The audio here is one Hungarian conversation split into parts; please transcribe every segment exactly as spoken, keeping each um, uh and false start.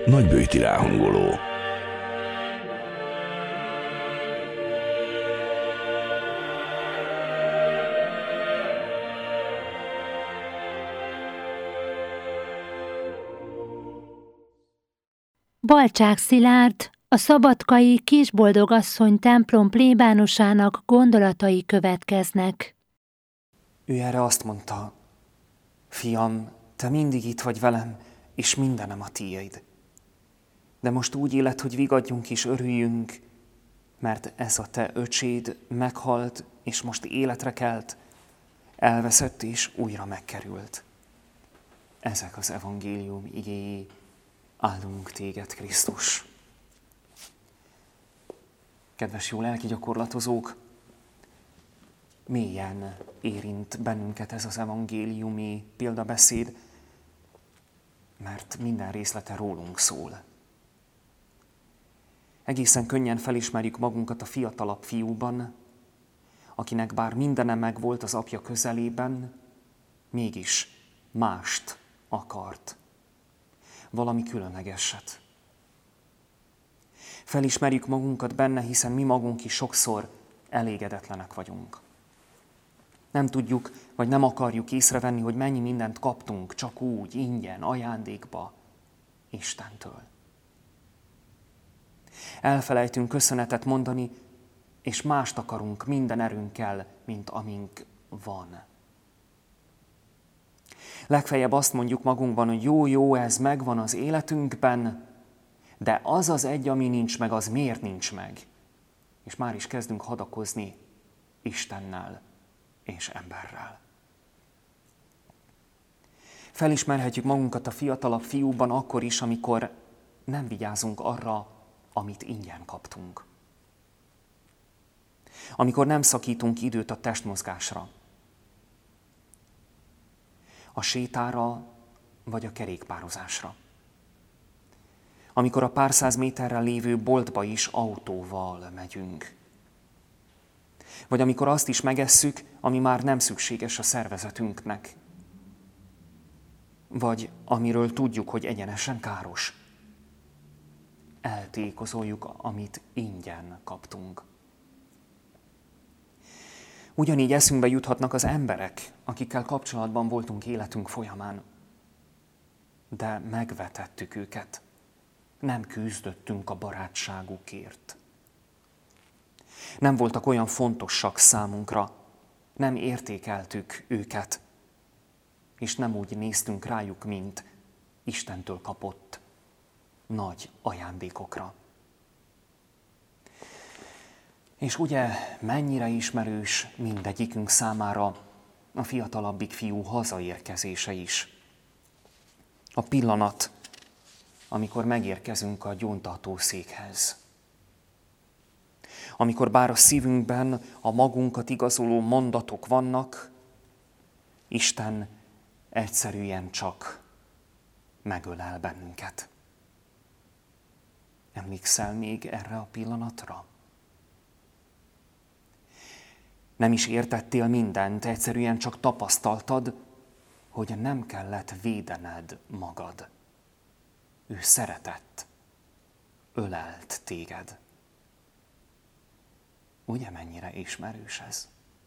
Nagybőjti ráhangoló. Balcsák Szilárd, a szabadkai Kisboldogasszony templom plébánosának gondolatai következnek. Ő erre azt mondta: fiam, te mindig itt vagy velem, és mindenem a tiéd. De most úgy élet, hogy vigadjunk és örüljünk, mert ez a te öcséd meghalt, és most életre kelt, elveszett és újra megkerült. Ezek az evangélium igéi. Áldunk téged, Krisztus! Kedves jó lelki gyakorlatozók, mélyen érint bennünket ez az evangéliumi példabeszéd, mert minden részlete rólunk szól. Egészen könnyen felismerjük magunkat a fiatalabb fiúban, akinek bár mindene megvolt az apja közelében, mégis mást akart. Valami különlegeset. Felismerjük magunkat benne, hiszen mi magunk is sokszor elégedetlenek vagyunk. Nem tudjuk, vagy nem akarjuk észrevenni, hogy mennyi mindent kaptunk csak úgy, ingyen, ajándékba Istentől. Elfelejtünk köszönetet mondani, és mást akarunk minden erőnkkel, mint amink van. Legfeljebb azt mondjuk magunkban, hogy jó, jó, ez megvan az életünkben, de az az egy, ami nincs meg, az miért nincs meg? És már is kezdünk hadakozni Istennel és emberrel. Felismerhetjük magunkat a fiatalabb fiúban akkor is, amikor nem vigyázunk arra, amit ingyen kaptunk. Amikor nem szakítunk időt a testmozgásra, a sétára vagy a kerékpározásra. Amikor a pár száz méterrel lévő boltba is autóval megyünk. Vagy amikor azt is megesszük, ami már nem szükséges a szervezetünknek. Vagy amiről tudjuk, hogy egyenesen káros. Eltékozoljuk, amit ingyen kaptunk. Ugyanígy eszünkbe juthatnak az emberek, akikkel kapcsolatban voltunk életünk folyamán. De megvetettük őket. Nem küzdöttünk a barátságukért. Nem voltak olyan fontosak számunkra. Nem értékeltük őket. És nem úgy néztünk rájuk, mint Istentől kapott nagy ajándékokra. És ugye mennyire ismerős mindegyikünk számára a fiatalabbik fiú hazaérkezése is. A pillanat, amikor megérkezünk a gyóntatószékhez. Amikor bár a szívünkben a magunkat igazoló mondatok vannak, Isten egyszerűen csak megölel bennünket. Emlékszel még erre a pillanatra? Nem is értettél mindent, egyszerűen csak tapasztaltad, hogy nem kellett védened magad. Ő szeretett, ölelt téged. Ugye mennyire ismerős ez?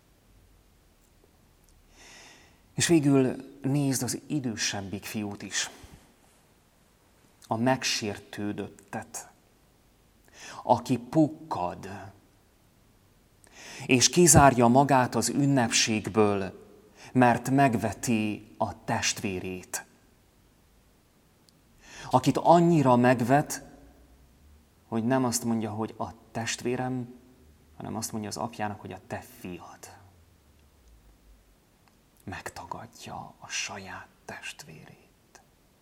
És végül nézd az idősebbik fiút is, a megsértődöttet, aki pukkad, és kizárja magát az ünnepségből, mert megveti a testvérét. Akit annyira megvet, hogy nem azt mondja, hogy a testvérem, hanem azt mondja az apjának, hogy a te fiad. Megtagadja a saját testvérét.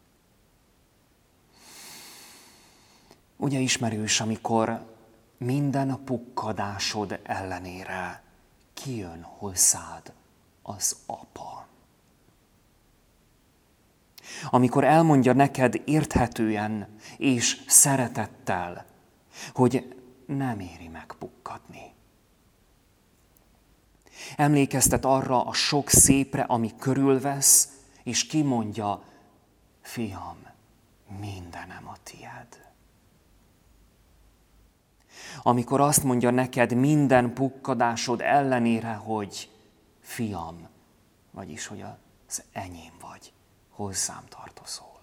Ugye ismerős, amikor minden pukkadásod ellenére kijön hozzád az apa. Amikor elmondja neked érthetően és szeretettel, hogy nem éri meg pukkadni. Emlékeztet arra a sok szépre, ami körülvesz, és kimondja, fiam, minden de nem a tied. Amikor azt mondja neked minden pukkadásod ellenére, hogy fiam, vagyis hogy az enyém vagy, hozzám tartozol.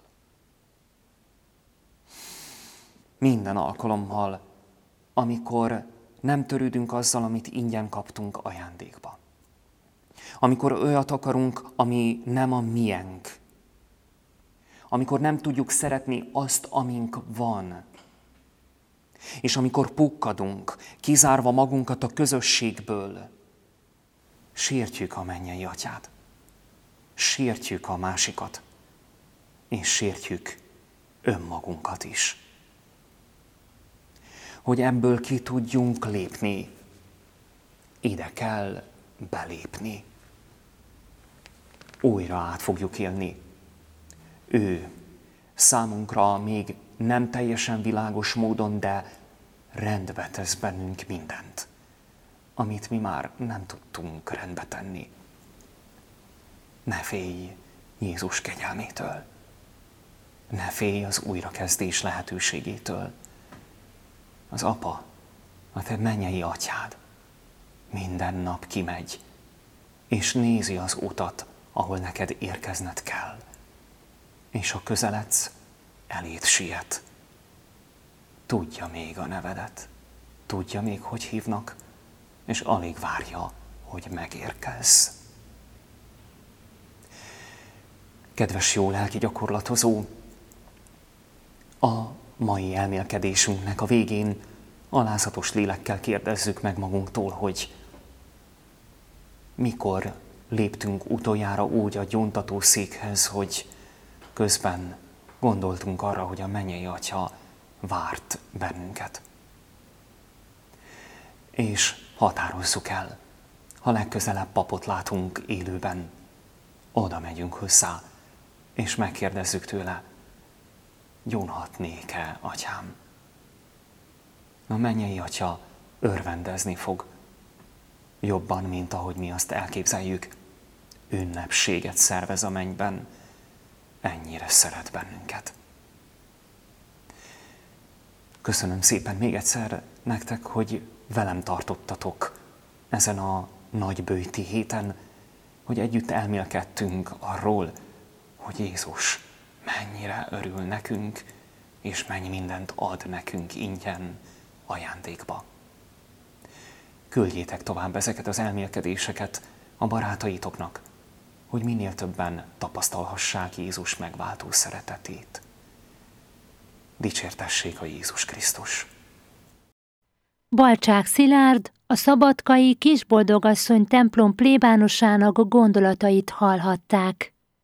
Minden alkalommal, amikor nem törődünk azzal, amit ingyen kaptunk ajándékba. Amikor olyat akarunk, ami nem a miénk. Amikor nem tudjuk szeretni azt, amink van. És amikor pukkadunk, kizárva magunkat a közösségből, sértjük a mennyei atyát. Sértjük a másikat. És sértjük önmagunkat is. Hogy ebből ki tudjunk lépni, ide kell belépni. Újra át fogjuk élni. Ő számunkra még nem teljesen világos módon, de rendbe tesz bennünk mindent, amit mi már nem tudtunk rendbe tenni. Ne félj Jézus kegyelmétől. Ne félj az újrakezdés lehetőségétől. Az Apa, a te mennyei atyád minden nap kimegy, és nézi az utat, ahol neked érkezned kell. És ha közeledsz, eléd siet. Tudja még a nevedet, tudja még, hogy hívnak, és alig várja, hogy megérkezz. Kedves jó lelki gyakorlatozó, a mai elmélkedésünknek a végén alázatos lélekkel kérdezzük meg magunktól, hogy mikor léptünk utoljára úgy a gyóntatószékhez, hogy közben gondoltunk arra, hogy a mennyei Atya várt bennünket. És határozzuk el, ha legközelebb papot látunk élőben, oda megyünk hozzá, és megkérdezzük tőle, gyónhatnék-e, atyám? A mennyei Atya örvendezni fog, jobban, mint ahogy mi azt elképzeljük. Ünnepséget szervez a mennyben, ennyire szeret bennünket. Köszönöm szépen még egyszer nektek, hogy velem tartottatok ezen a nagyböjti héten, hogy együtt elmélkedtünk arról, hogy Jézus mennyire örül nekünk, és mennyi mindent ad nekünk ingyen ajándékba. Küldjétek tovább ezeket az elmélkedéseket a barátaitoknak, hogy minél többen tapasztalhassák Jézus megváltó szeretetét. Dicsértessék a Jézus Krisztus! Balcsák Szilárd, a szabadkai Kisboldogasszony templom plébánosának gondolatait hallhatták.